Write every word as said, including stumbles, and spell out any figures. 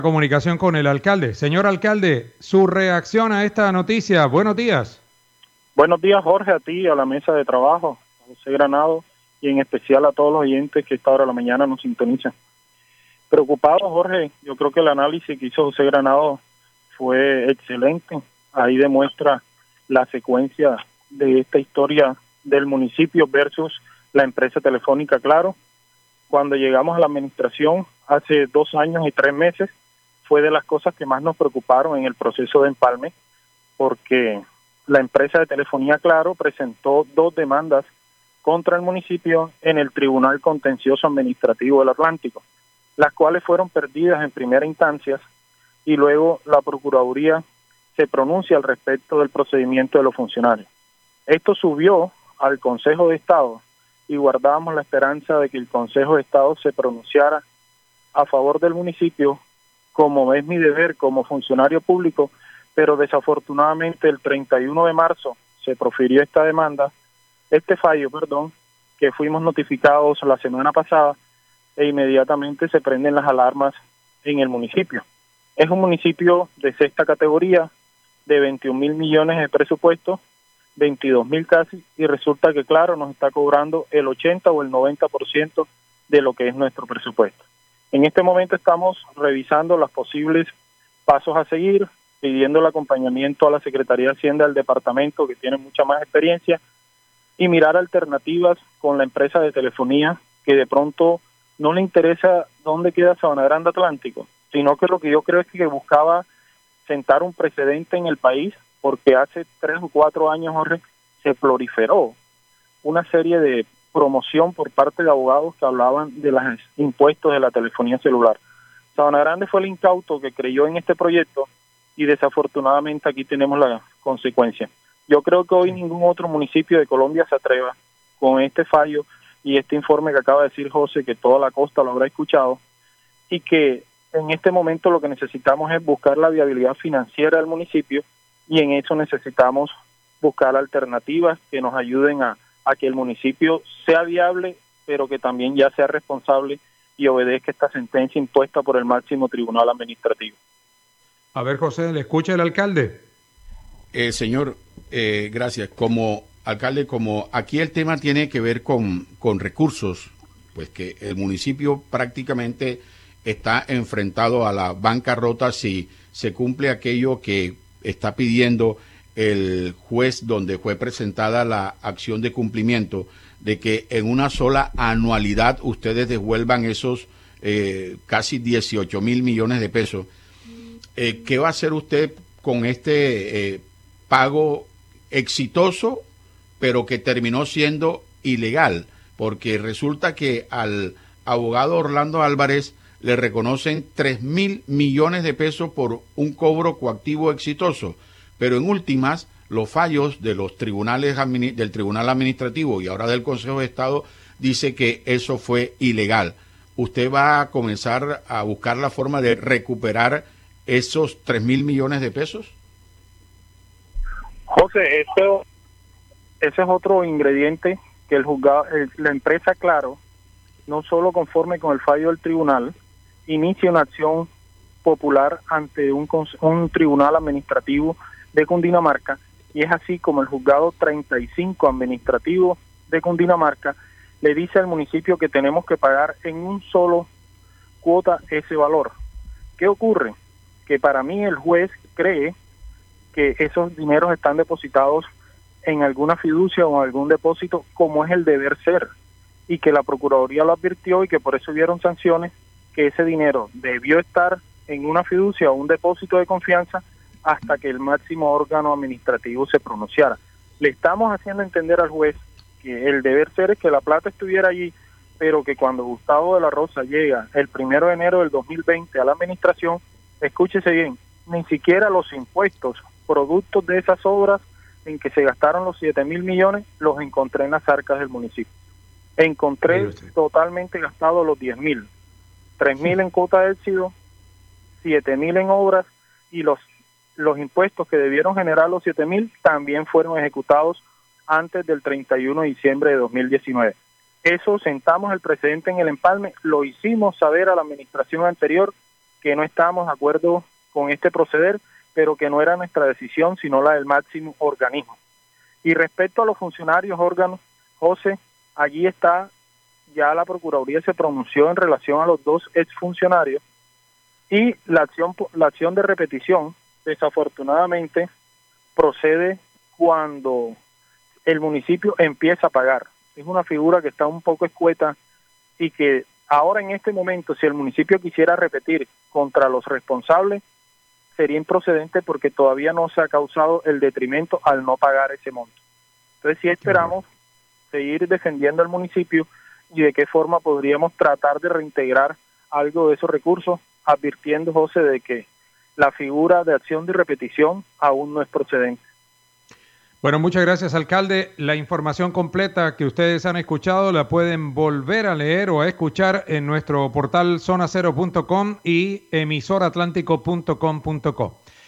Comunicación con el alcalde. Señor alcalde, su reacción a esta noticia. Buenos días. Buenos días, Jorge, a ti, a la mesa de trabajo, a José Granado y en especial a todos los oyentes que a esta hora de la mañana nos sintonizan. Preocupado, Jorge, yo creo que el análisis que hizo José Granado fue excelente. Ahí demuestra la secuencia de esta historia del municipio versus la empresa telefónica Claro. Cuando llegamos a la administración hace dos años y tres meses, fue de las cosas que más nos preocuparon en el proceso de empalme, porque la empresa de telefonía Claro presentó dos demandas contra el municipio en el Tribunal Contencioso Administrativo del Atlántico, las cuales fueron perdidas en primera instancia y luego la Procuraduría se pronuncia al respecto del procedimiento de los funcionarios. Esto subió al Consejo de Estado y guardábamos la esperanza de que el Consejo de Estado se pronunciara a favor del municipio, como es mi deber como funcionario público, pero desafortunadamente el treinta y uno de marzo se profirió esta demanda, este fallo, perdón, que fuimos notificados la semana pasada e inmediatamente se prenden las alarmas en el municipio. Es un municipio de sexta categoría, de veintiún mil millones de presupuesto, veintidós mil casi, y resulta que Claro nos está cobrando el ochenta o el noventa por ciento de lo que es nuestro presupuesto. En este momento estamos revisando los posibles pasos a seguir, pidiendo el acompañamiento a la Secretaría de Hacienda del departamento, que tiene mucha más experiencia, y mirar alternativas con la empresa de telefonía, que de pronto no le interesa dónde queda Sabana Grande Atlántico, sino que lo que yo creo es que buscaba sentar un precedente en el país, porque hace tres o cuatro años, Jorge, se proliferó una serie de promoción por parte de abogados que hablaban de los impuestos de la telefonía celular. Sabana Grande fue el incauto que creyó en este proyecto y desafortunadamente aquí tenemos la consecuencia. Yo creo que hoy ningún otro municipio de Colombia se atreva con este fallo y este informe que acaba de decir José, que toda la costa lo habrá escuchado, y que en este momento lo que necesitamos es buscar la viabilidad financiera del municipio, y en eso necesitamos buscar alternativas que nos ayuden a, a que el municipio sea viable, pero que también ya sea responsable y obedezca esta sentencia impuesta por el máximo tribunal administrativo. A ver, José, ¿le escucha el alcalde? Eh, señor, eh, gracias. Como alcalde, como aquí el tema tiene que ver con, con recursos, pues que el municipio prácticamente está enfrentado a la bancarrota si se cumple aquello que está pidiendo el juez donde fue presentada la acción de cumplimiento, de que en una sola anualidad ustedes devuelvan esos eh, casi dieciocho mil millones de pesos. Eh, ¿Qué va a hacer usted con este eh, pago exitoso, pero que terminó siendo ilegal? Porque resulta que al abogado Orlando Álvarez le reconocen tres mil millones de pesos por un cobro coactivo exitoso, pero en últimas los fallos de los tribunales del Tribunal Administrativo y ahora del Consejo de Estado dice que eso fue ilegal. ¿Usted va a comenzar a buscar la forma de recuperar esos tres mil millones de pesos? José, eso, ese es otro ingrediente que el juzgado, el, la empresa Claro, no solo conforme con el fallo del tribunal, inicia una acción popular ante un, un tribunal administrativo de Cundinamarca, y es así como el juzgado treinta y cinco administrativo de Cundinamarca le dice al municipio que tenemos que pagar en un solo cuota ese valor. ¿Qué ocurre? Que para mí el juez cree que esos dineros están depositados en alguna fiducia o en algún depósito, como es el deber ser, y que la Procuraduría lo advirtió y que por eso hubieron sanciones, que ese dinero debió estar en una fiducia o un depósito de confianza hasta que el máximo órgano administrativo se pronunciara. Le estamos haciendo entender al juez que el deber ser es que la plata estuviera allí, pero que cuando Gustavo de la Rosa llega el primero de enero del dos mil veinte a la administración, escúchese bien, ni siquiera los impuestos productos de esas obras en que se gastaron los siete mil millones los encontré en las arcas del municipio. Encontré totalmente gastados los diez mil, tres mil en cuota de éxito, siete mil en obras, y los los impuestos que debieron generar los siete mil también fueron ejecutados antes del treinta y uno de diciembre de dos mil diecinueve. Eso sentamos el precedente en el empalme, lo hicimos saber a la administración anterior que no estábamos de acuerdo con este proceder, pero que no era nuestra decisión, sino la del máximo organismo. Y respecto a los funcionarios, órganos, José, allí está, ya la Procuraduría se pronunció en relación a los dos exfuncionarios, y la acción, la acción de repetición, desafortunadamente, procede cuando el municipio empieza a pagar. Es una figura que está un poco escueta y que ahora en este momento, si el municipio quisiera repetir contra los responsables, sería improcedente porque todavía no se ha causado el detrimento al no pagar ese monto. Entonces sí esperamos seguir defendiendo al municipio y de qué forma podríamos tratar de reintegrar algo de esos recursos, advirtiendo, José, de que la figura de acción de repetición aún no es procedente. Bueno, muchas gracias, alcalde. La información completa que ustedes han escuchado la pueden volver a leer o a escuchar en nuestro portal zona cero punto com y emisor atlántico punto com punto co.